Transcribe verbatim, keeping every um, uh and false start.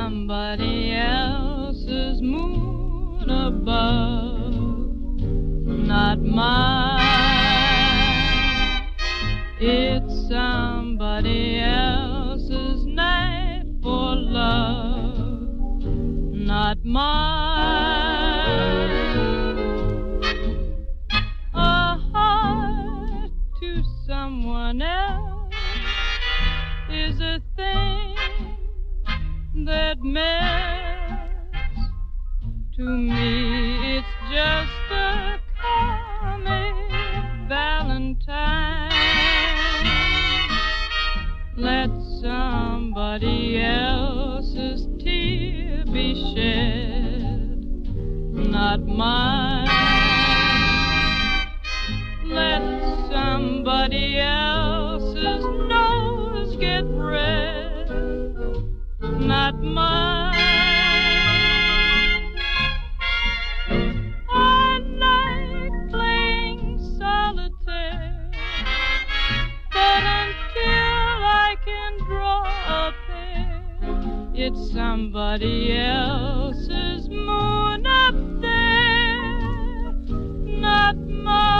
somebody else's moon above, not mine. It's somebody else's night for love, not mine. A heart to someone else is a thing that melts. To me it's just a comic valentine. Let somebody else's tear be shed, not mine. Let somebody else's nose get red, not mine. I like playing solitaire, but until I can draw a pair, it's somebody else's moon up there, not mine.